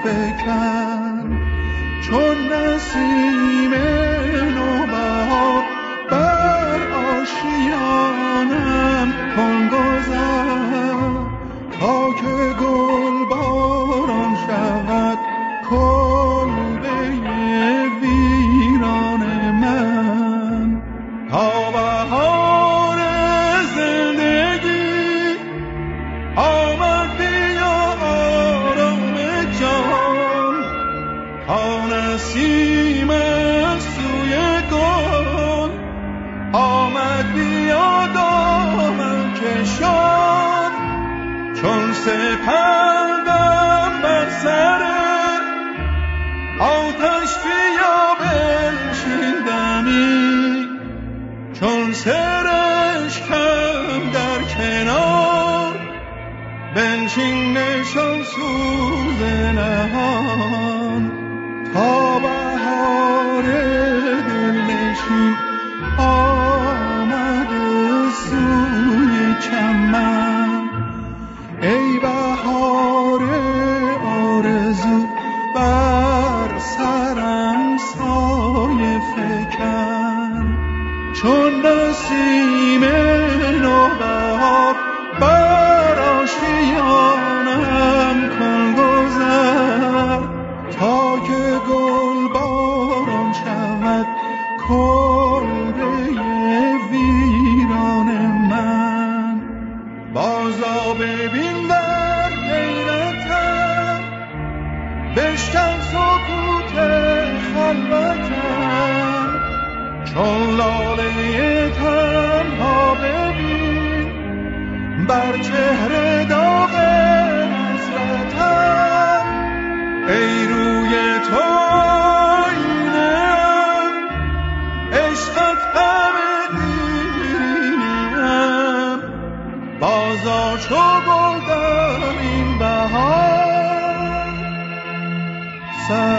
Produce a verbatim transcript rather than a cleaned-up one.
فکن، چون نسیم نوبهار بر آشیانم کن گذر، تا که گل باران شود کلبه ویران من. تا بهار زندگی آمد بیا آرام جان، تا نسیم سوی گل آمد بیا دامن کشان، چون سپندم بر سر آتش بیا بنشیندمی، چون سرشکم در کنار بنشین نشان سوز نهان. تا بهار دلنشین آمد سوی چمن، ای بهار آرزو بر سرم سایه فکن، چون نسیم نوبهار بر آشیانم کن گذر، تا که گل باران شود کلبه ویران من. بازا ببین در حیرتم، بشکن سکوت خلوتم، چون لاله تنها ببین بر چهره داغ حسرتم، ای روی تو آینه‌ام، عشقت همه دیرینه‌ام، بازا چو گل در این بهار سر